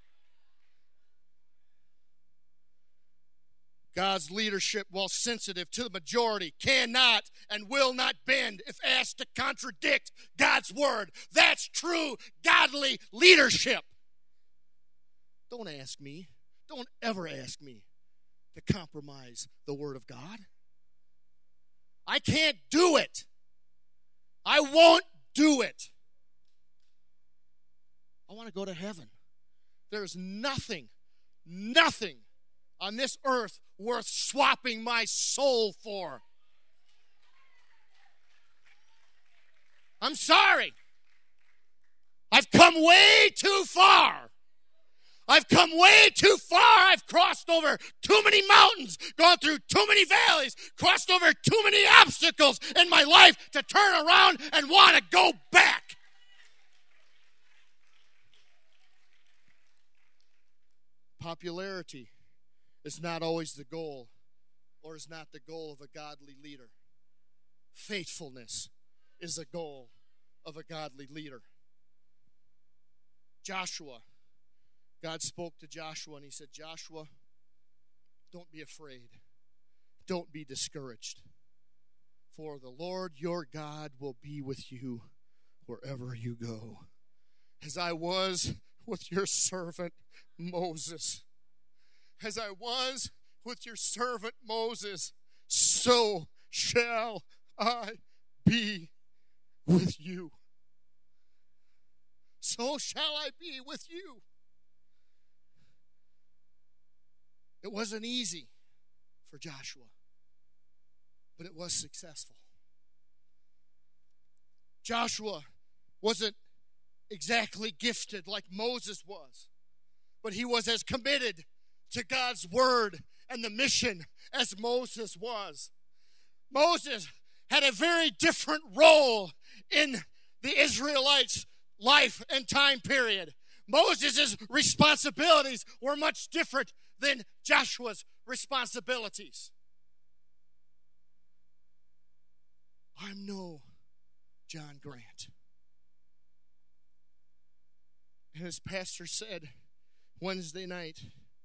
God's leadership, while sensitive to the majority, cannot and will not bend if asked to contradict God's word. That's true godly leadership. Don't ask me. Don't ever ask me to compromise the word of God. I can't do it. I won't do it. I want to go to heaven. There's nothing, nothing on this earth worth swapping my soul for. I'm sorry. I've come way too far. I've come way too far. I've crossed over too many mountains, gone through too many valleys, crossed over too many obstacles in my life to turn around and want to go back. Popularity is not always the goal, or is not the goal of a godly leader. Faithfulness is a goal of a godly leader. Joshua, God spoke to Joshua and he said, Joshua, don't be afraid. Don't be discouraged. For the Lord your God will be with you wherever you go. As I was with your servant Moses. As I was with your servant Moses, so shall I be with you. So shall I be with you. It wasn't easy for Joshua, but it was successful. Joshua wasn't exactly gifted like Moses was, but he was as committed to God's word and the mission as Moses was. Moses had a very different role in the Israelites' life and time period. Moses' responsibilities were much different than Joshua's responsibilities. I'm no John Grant. And as Pastor said Wednesday night,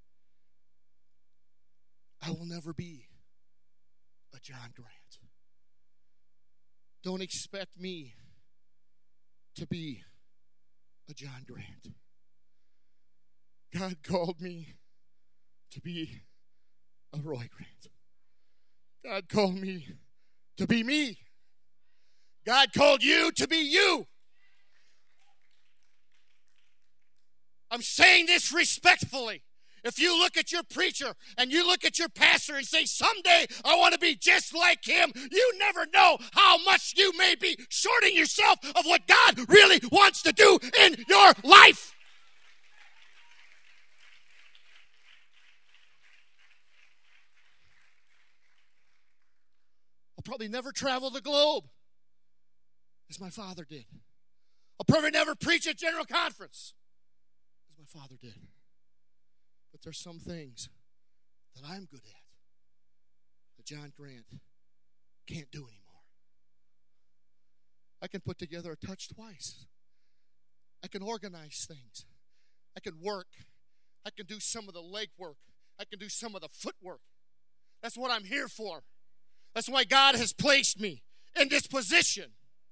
I will never be a John Grant. Don't expect me to be a John Grant. God called me to be a Roy Grant. God called me to be me. God called you to be you. I'm saying this respectfully. If you look at your preacher and you look at your pastor and say, someday I want to be just like him, you never know how much you may be shorting yourself of what God really wants to do in your life. I'll probably never travel the globe as my father did. I'll probably never preach at General Conference as my father did. But there's some things that I'm good at that John Grant can't do anymore. I can put together a touch twice. I can organize things. I can work. I can do some of the leg work. I can do some of the footwork. That's what I'm here for. That's why God has placed me in this position.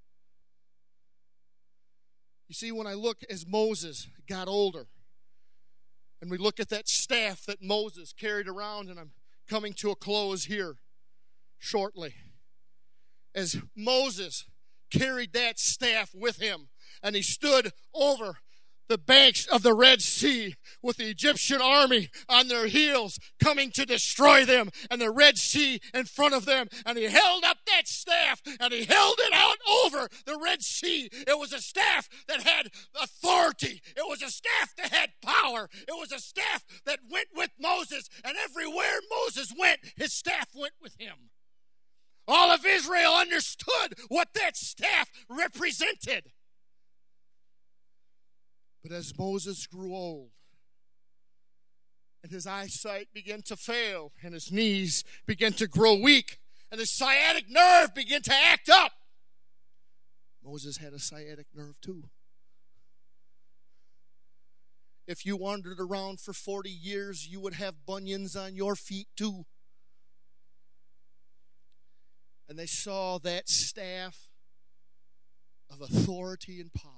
You see, when I look as Moses got older, and we look at that staff that Moses carried around, and I'm coming to a close here shortly. As Moses carried that staff with him, and he stood over the banks of the Red Sea with the Egyptian army on their heels coming to destroy them, and the Red Sea in front of them, and he held up that staff and he held it out over the Red Sea. It was a staff that had authority. It was a staff that had power. It was a staff that went with Moses, and everywhere Moses went, his staff went with him. All of Israel understood what that staff represented. But as Moses grew old, and his eyesight began to fail, and his knees began to grow weak, and his sciatic nerve began to act up, Moses had a sciatic nerve too. If you wandered around for forty years, you would have bunions on your feet too. And they saw that staff of authority and power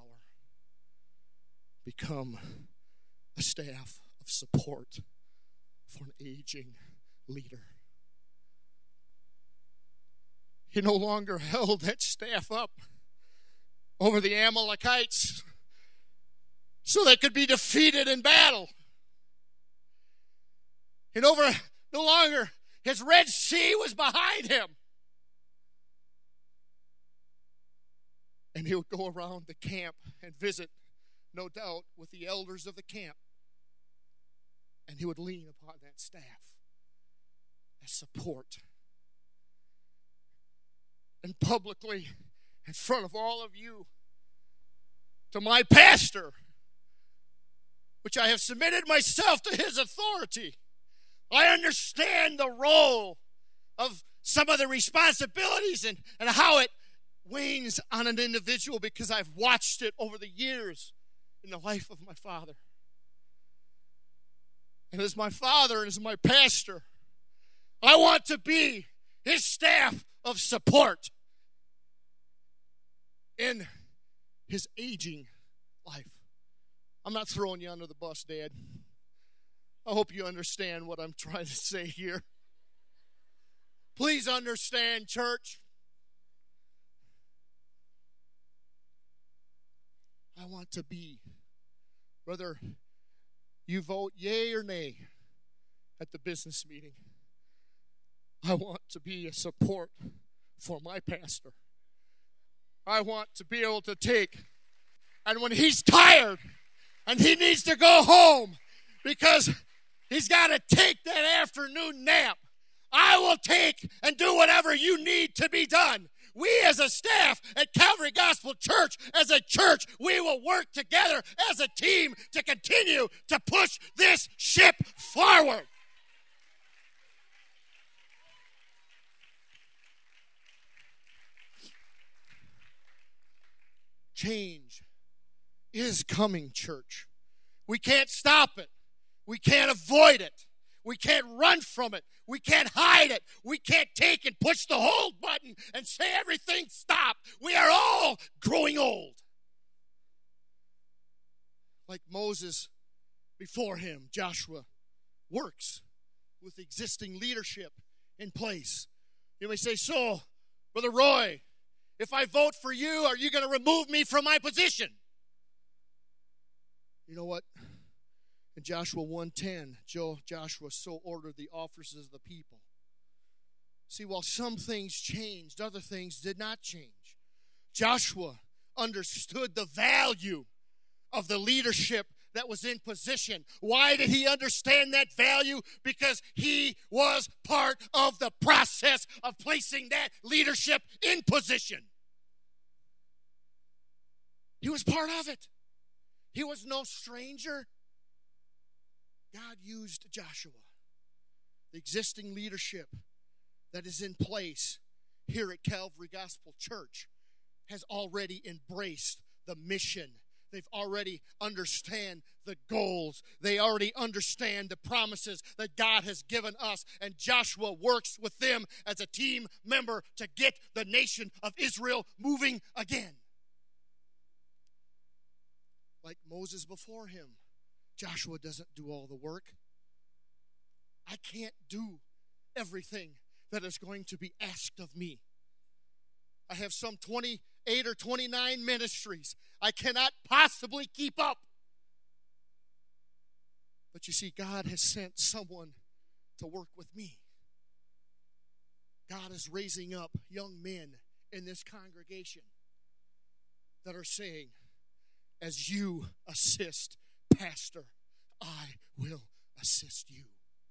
become a staff of support for an aging leader. He no longer held that staff up over the Amalekites so they could be defeated in battle. And over no longer, his Red Sea was behind him. And he would go around the camp and visit, no doubt, with the elders of the camp. And he would lean upon that staff as support. And publicly, in front of all of you, to my pastor, which I have submitted myself to his authority, I understand the role of some of the responsibilities and, and how it wanes on an individual, because I've watched it over the years in the life of my father. And as my father and as my pastor, I want to be his staff of support in his aging life. I'm not throwing you under the bus, Dad. I hope you understand what I'm trying to say here. Please understand, church. I want to be, whether you vote yay or nay at the business meeting, I want to be a support for my pastor. I want to be able to take, and when he's tired and he needs to go home because he's got to take that afternoon nap, I will take and do whatever you need to be done. we as a staff at Calvary Gospel Church, as a church, we will work together as a team to continue to push this ship forward. Change is coming, church. We can't stop it. We can't avoid it. We can't run from it. We can't hide it. We can't take and push the hold button and say everything stop. We are all growing old. Like Moses before him, Joshua works with existing leadership in place. You may say, so, Brother Roy, if I vote for you, are you going to remove me from my position? You know what? In Joshua one ten, Joshua so ordered the officers of the people. See, while some things changed, other things did not change. Joshua understood the value of the leadership that was in position. Why did he understand that value? Because he was part of the process of placing that leadership in position. He was part of it. He was no stranger. God used Joshua, the existing leadership that is in place here at Calvary Gospel Church has already embraced the mission. They've already understand the goals. They already understand the promises that God has given us. And Joshua works with them as a team member to get the nation of Israel moving again. Like Moses before him, Joshua doesn't do all the work. I can't do everything that is going to be asked of me. I have some twenty-eight or twenty-nine ministries. I cannot possibly keep up. But you see, God has sent someone to work with me. God is raising up young men in this congregation that are saying, as you assist Pastor, I will assist you.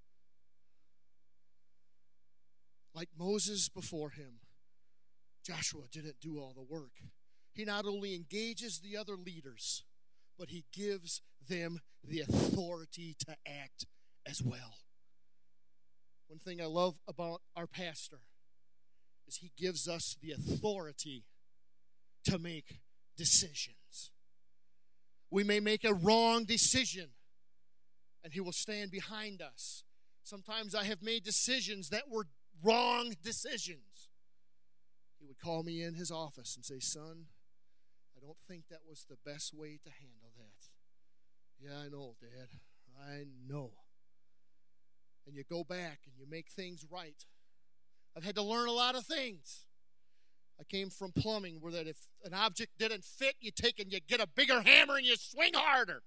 Like Moses before him, Joshua didn't do all the work. He not only engages the other leaders, but he gives them the authority to act as well. One thing I love about our pastor is he gives us the authority to make decisions. We may make a wrong decision, and he will stand behind us. Sometimes I have made decisions that were wrong decisions. He would call me in his office and say, son, I don't think that was the best way to handle that. Yeah, I know, Dad. I know. And you go back and you make things right. I've had to learn a lot of things. I came from plumbing where that if an object didn't fit, you take and you get a bigger hammer and you swing harder.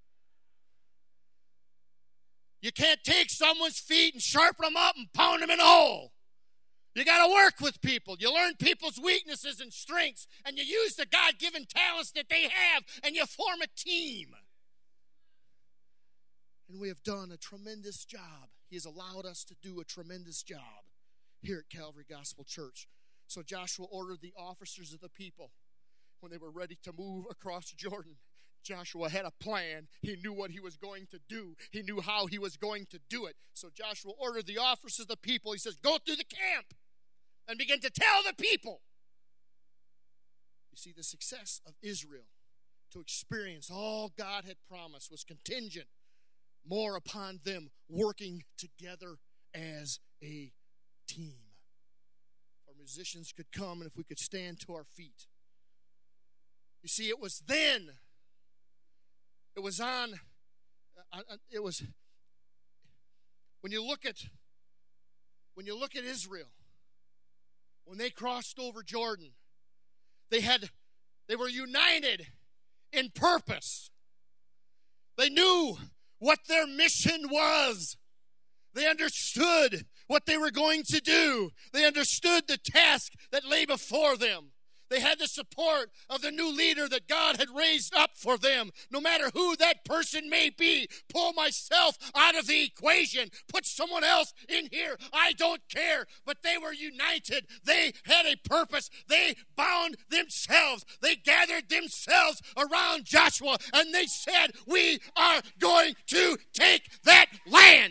You can't take someone's feet and sharpen them up and pound them in a hole. You got to work with people. You learn people's weaknesses and strengths, and you use the God-given talents that they have, and you form a team. And we have done a tremendous job. He has allowed us to do a tremendous job here at Calvary Gospel Church. So Joshua ordered the officers of the people when they were ready to move across Jordan. Joshua had a plan. He knew what he was going to do. He knew how he was going to do it. So Joshua ordered the officers of the people. He says, go through the camp and begin to tell the people. You see, the success of Israel to experience all God had promised was contingent more upon them working together as a team. Our musicians could come, and if we could stand to our feet. You see, it was then, it was on, uh, it was, when you look at, when you look at Israel, when they crossed over Jordan, they had, they were united in purpose. They knew what their mission was. They understood what they were going to do. They understood the task that lay before them. They had the support of the new leader that God had raised up for them. No matter who that person may be, pull myself out of the equation. Put someone else in here. I don't care. But they were united. They had a purpose. They bound themselves. They gathered themselves around Joshua, and they said, we are going to take that land.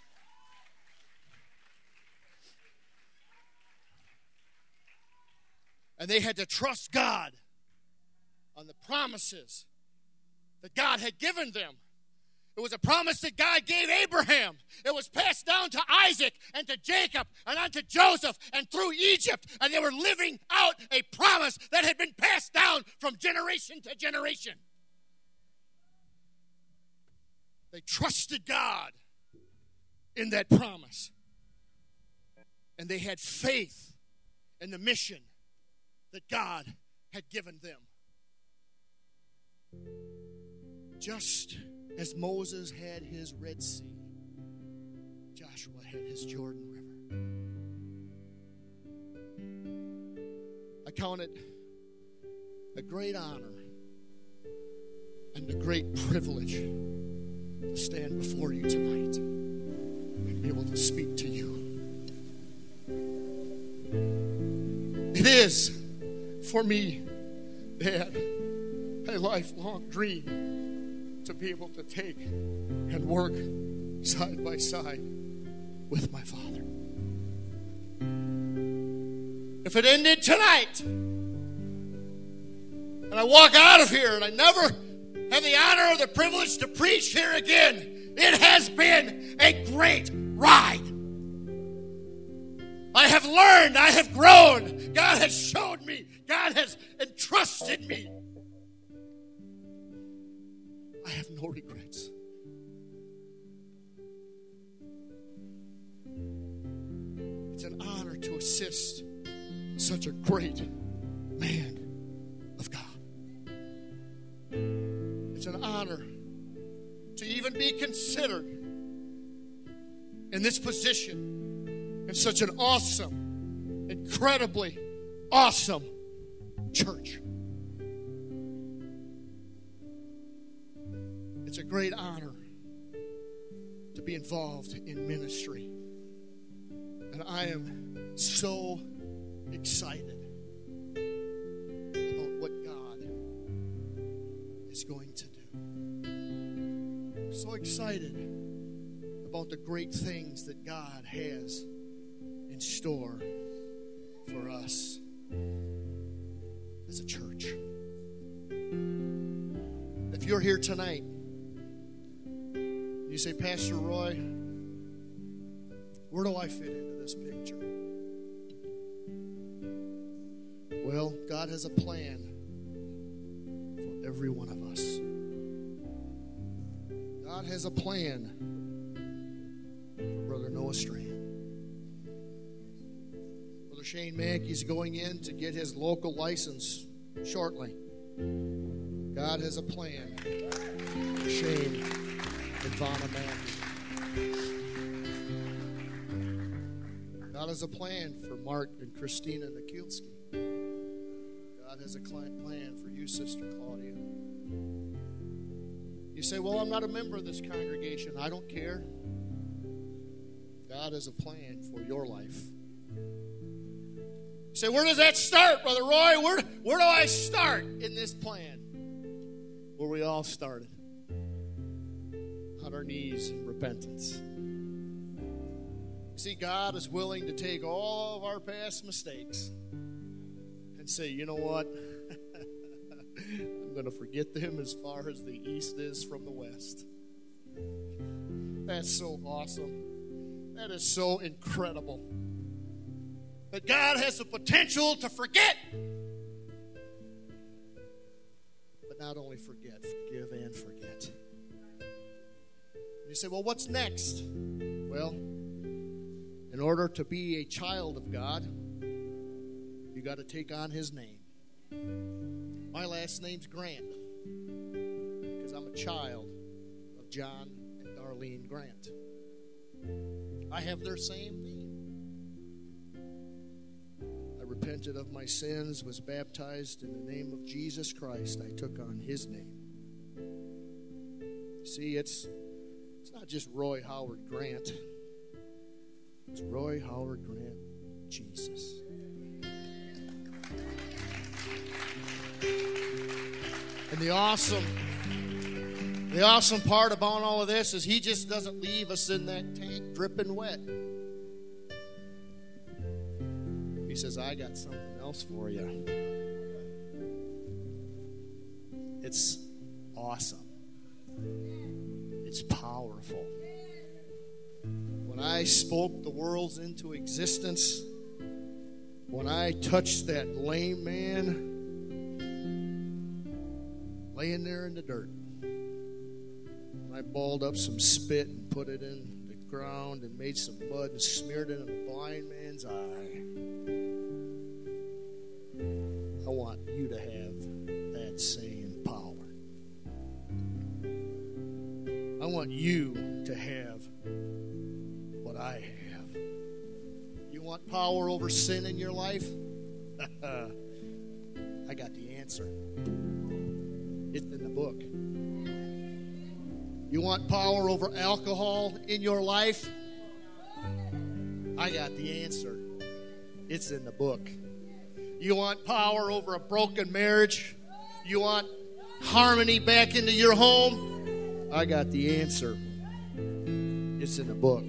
And they had to trust God on the promises that God had given them. It was a promise that God gave Abraham. It was passed down to Isaac and to Jacob and on to Joseph and through Egypt. And they were living out a promise that had been passed down from generation to generation. They trusted God in that promise. And they had faith in the mission that God had given them. Just as Moses had his Red Sea, Joshua had his Jordan River. I count it a great honor and a great privilege to stand before you tonight and be able to speak to you. It is, for me, Dad, a lifelong dream to be able to take and work side by side with my father. If it ended tonight, and I walk out of here and I never have the honor or the privilege to preach here again, it has been a great ride. I have learned, I have grown. God has showed me, God has entrusted me. I have no regrets. It's an honor to assist such a great man of God. It's an honor to even be considered in this position in such an awesome, incredibly awesome church. It's a great honor to be involved in ministry. And I am so excited about what God is going to do. So excited about the great things that God has in store for us as a church. If you're here tonight, you say, Pastor Roy, where do I fit into this picture? Well, God has a plan for every one of us. God has a plan for Brother Noah Strand. Brother Shane Mankey's going in to get his local license shortly. God has a plan for Shane and Vanna Mankey. God has a plan for Mark and Christina Nikielski. God has a plan for you, Sister Claudia. You say, well, I'm not a member of this congregation. I don't care. God has a plan for your life. You say, where does that start, Brother Roy? Where, where do I start in this plan? Where we all started. On our knees in repentance. See, God is willing to take all of our past mistakes and say, you know what? I'm going to forget them as far as the east is from the west. That's so awesome. That is so incredible. That God has the potential to forget. But not only forget, forgive and forget. You say, well, what's next? Well, in order to be a child of God, you got to take on his name. My last name's Grant because I'm a child of John and Darlene Grant. I have their same name. I repented of my sins, was baptized in the name of Jesus Christ. I took on his name. See, it's it's not just Roy Howard Grant. It's Roy Howard Grant, Jesus. And the awesome, the awesome part about all of this is he just doesn't leave us in that tank dripping wet. He says, I got something else for you. It's awesome. It's powerful. When I spoke the worlds into existence, when I touched that lame man laying there in the dirt, when I balled up some spit and put it in the ground and made some mud and smeared it in a blind man's eye, I want you to have that same power. I want you to have what I have. You want power over sin in your life? I got the answer. It's in the book. You want power over alcohol in your life? I got the answer. It's in the book. You want power over a broken marriage? You want harmony back into your home? I got the answer. It's in the book.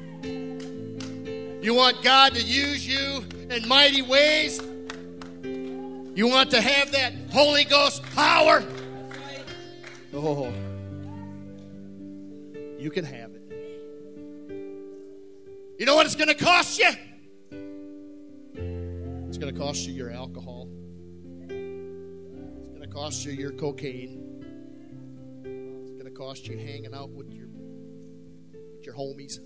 You want God to use you in mighty ways? You want to have that Holy Ghost power? Oh, you can have it. You know what it's going to cost you? It's going to cost you your alcohol. It's going to cost you your cocaine. It's going to cost you hanging out with your, with your homies.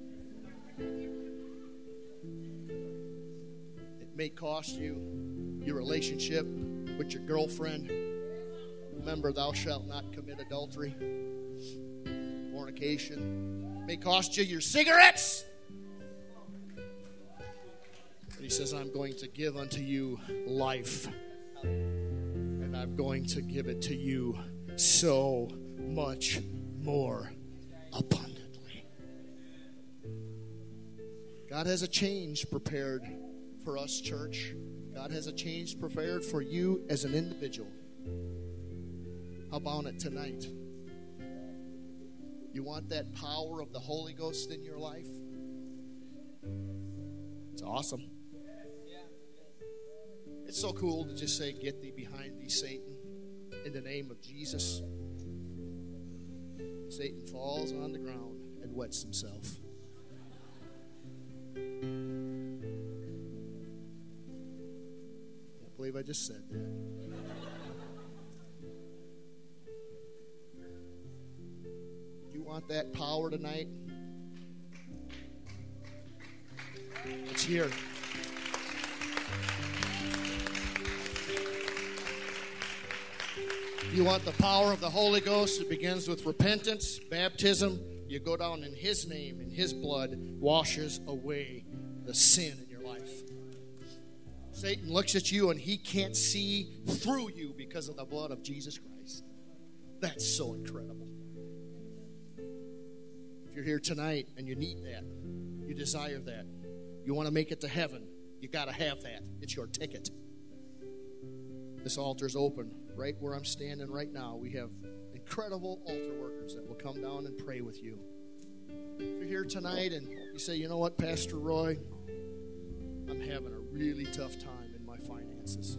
It may cost you your relationship with your girlfriend. Remember, thou shalt not commit adultery. Fornication. It may cost you your cigarettes. But he says, I'm going to give unto you life. And I'm going to give it to you so much more abundantly. God has a change prepared for us, church. God has a change prepared for you as an individual. How about it tonight? You want that power of the Holy Ghost in your life? It's awesome. It's so cool to just say, get thee behind thee, Satan, in the name of Jesus. Satan falls on the ground and wets himself. I can't believe I just said that. You want that power tonight? It's here. You want the power of the Holy Ghost? It begins with repentance, baptism. You go down in his name, and his blood washes away the sin in your life. Satan looks at you and he can't see through you because of the blood of Jesus Christ. That's so incredible. If you're here tonight and you need that, you desire that, you want to make it to heaven, you got to have that. It's your ticket. This altar's open right where I'm standing right now. We have incredible altar workers that will come down and pray with you. If you're here tonight and you say, you know what, Pastor Roy, I'm having a really tough time in my finances.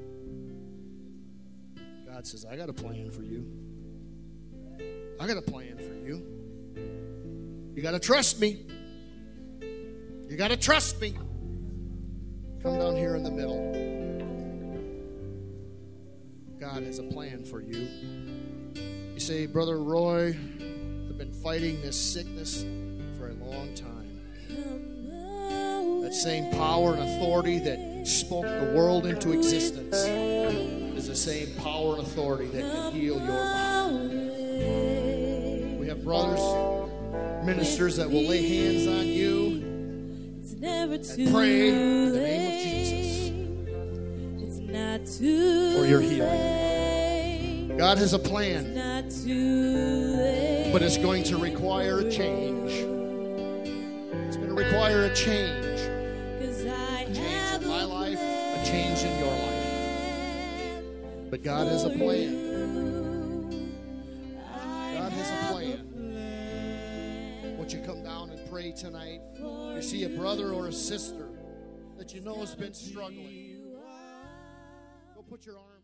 God says, I got a plan for you. I got a plan for you. You got to trust me. You got to trust me. Come down here in the middle. God has a plan for you. You say, Brother Roy, I've been fighting this sickness for a long time. That same power and authority that spoke the world into existence is the same power and authority that can heal your body. We have brothers, ministers that will lay hands on you and pray in the name of Jesus. for your healing. God has a plan, but it's going to require a change. It's going to require a change. A change in my life, a change in your life. But God has a plan. God has a plan. Won't you come down and pray tonight? You see a brother or a sister that you know has been struggling. Go put your arm